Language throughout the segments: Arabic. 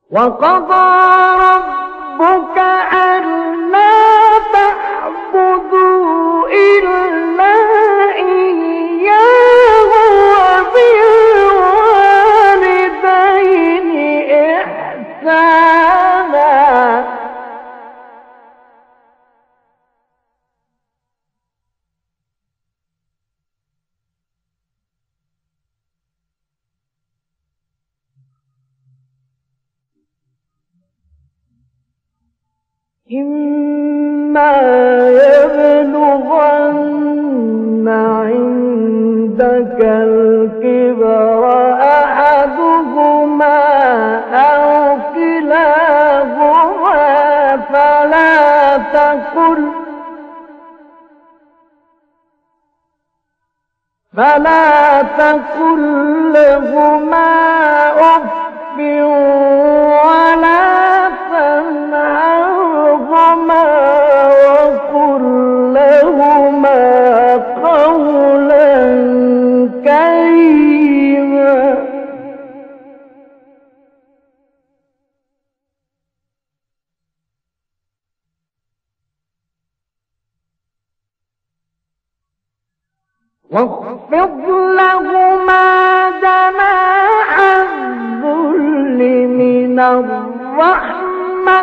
وقضى ربك ألا تعبدوا إلا إياه وبالوالدين إحسانا إما يبلغن عندك الكبر أحدهما أو كلاهما فلا تقل لهما أف ولا تنهرهما وقل لهما قولا كريما واخفض لهما جناح الذل من الرحمة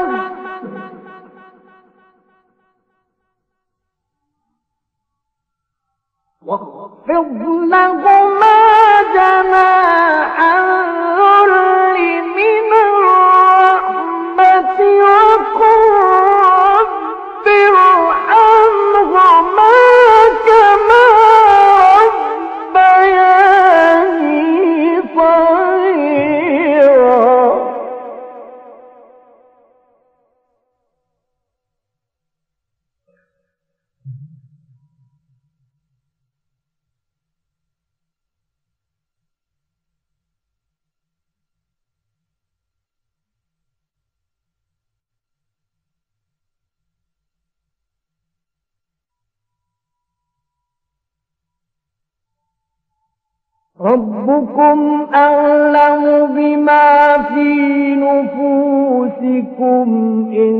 واخفض لهما جناح الذل من الرحمة وقل رب ارحمهما كما ربياني صغيرا ربكم أعلم بما في نفوسكم إن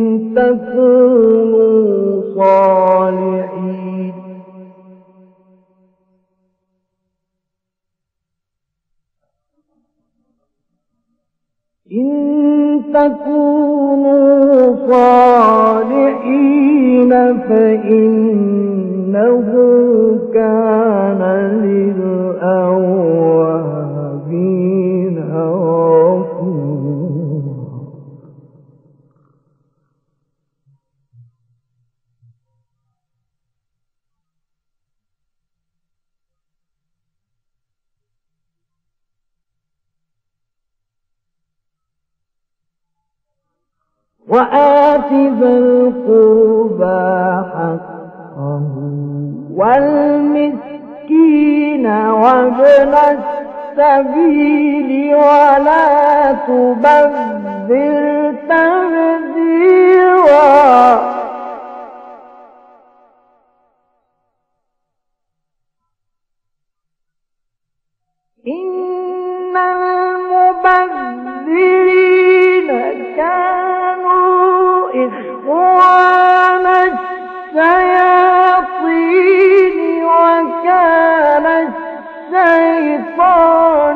تكونوا صالحين فإنه كان للأوابين غفورا وآت ذا القربى حقه والمسكين وابن السبيل ولا تبذر تبذيرا إن المبذرين كانوا إخوان الشياطين وكان الشيطان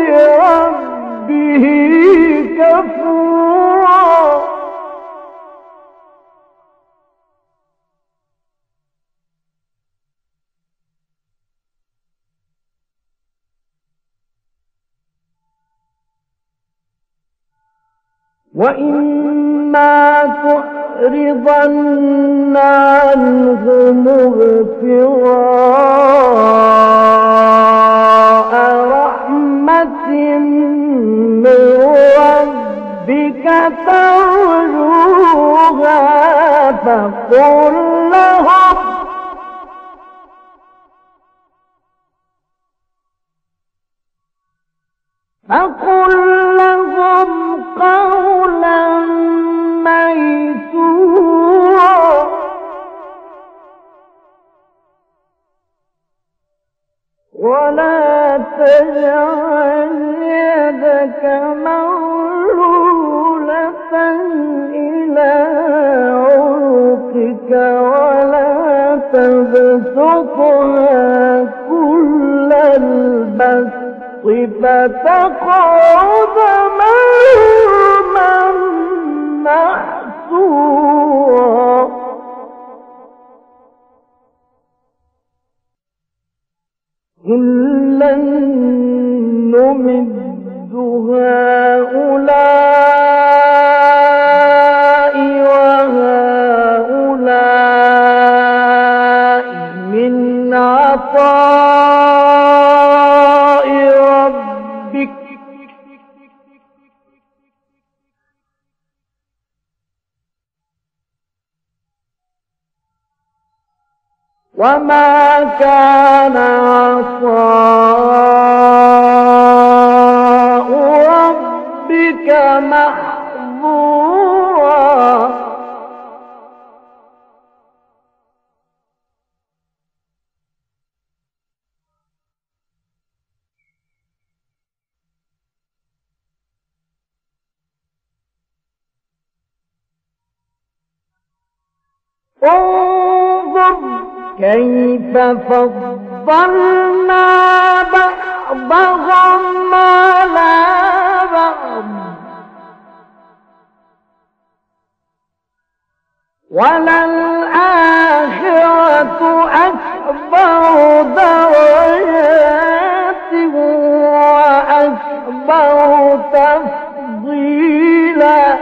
لربه كفورا وإما تعرضن عنهم ابتغاء رحمة من ربك ترجوها فقل لهم قولا ميسورا ولا تجعل يدك مغلولة إلى عنقك ولا تبسطها كل البسط فتقعد ملوما محسورا كلا نمد هؤلاء وهؤلاء من عطاء ربك وما كان عطاء ربك محظورا انظر كيف فضلنا بعضهم على بعض وللآخرة أكبر درجات وأكبر تفضيلا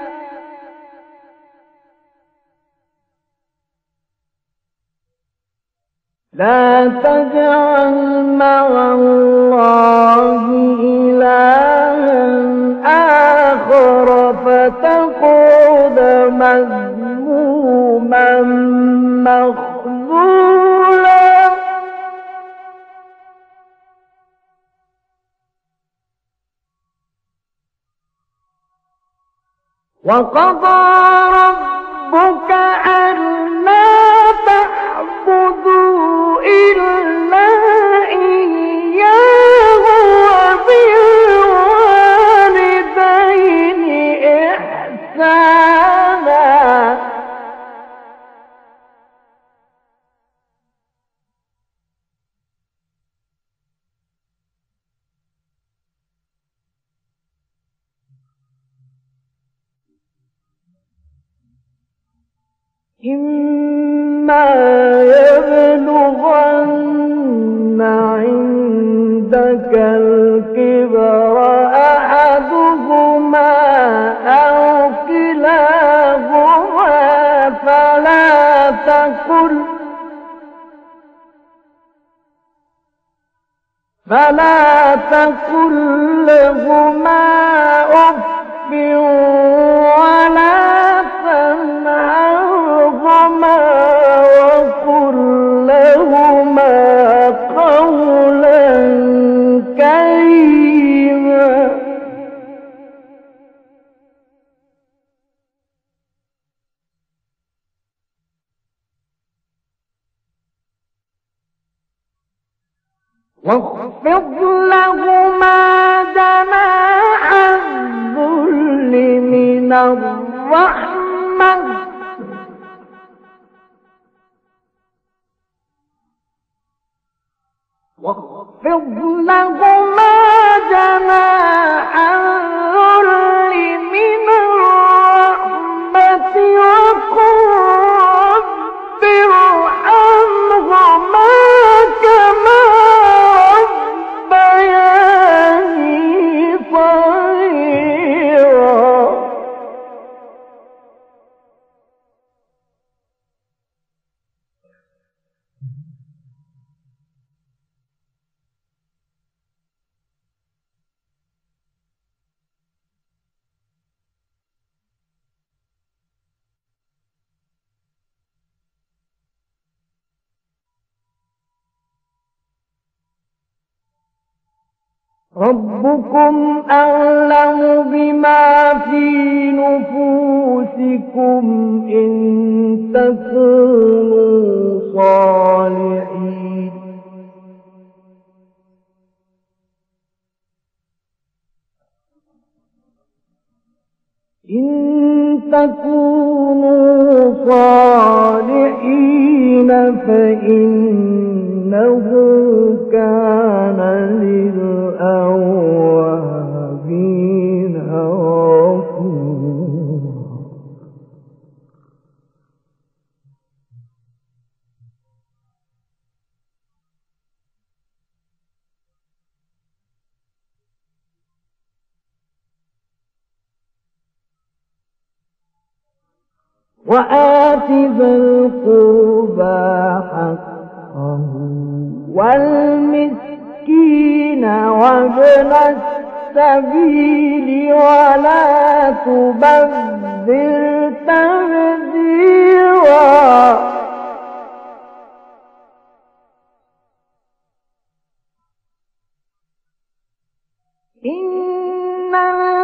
لا تجعل مع الله إلها آخر فتقعد مذموما مخذولا وقضى ربك ألا تعبدوا إلا إياه وبالوالدين إحسانا إما يبلغن عندك الكبر أحدهما أو كلاهما فلا تقل لهما أف ولا تنهرهما وقل لهما قولا كريما واخفض لهما جناح الذل من الرحمة واخفض لهما جناح الذل من الرحمة وقل رب ارحمهما كما ربياني صغيرا ربكم أعلم بما في نفوسكم إن تكونوا صالحين إن تكونوا صالحين فإنه كان للأوابين غفورا. وآت ذا القربى حقه والمسكين وابن السبيل ولا تبذر تبذيرا إن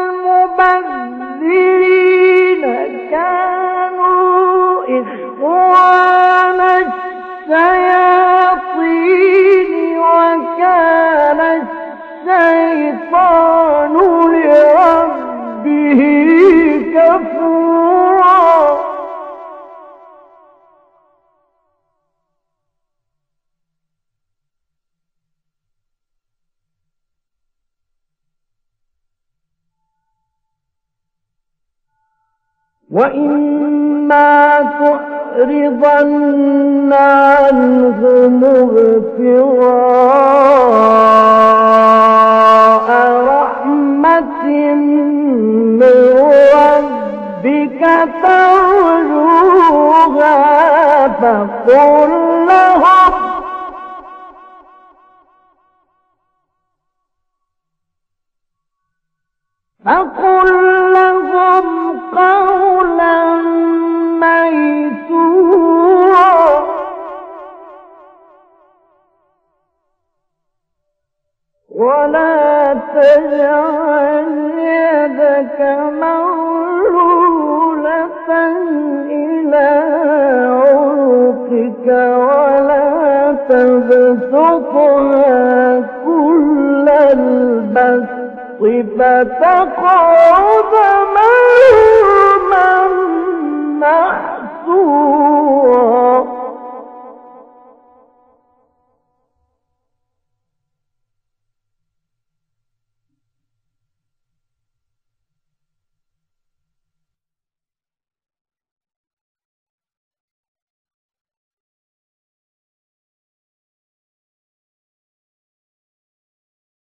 المبذرين كانوا إخوان الشياطين وكان الشيطان لربه كفورا. وإما تعرضن عنهم ابتغاء رحمة من ربك ترجوها فقل لهم قولا ميسورا. ولا تجعل يدك مغلولة إلى عنقك ولا تبسطها كل البسط فتقعد ملوما محسورا.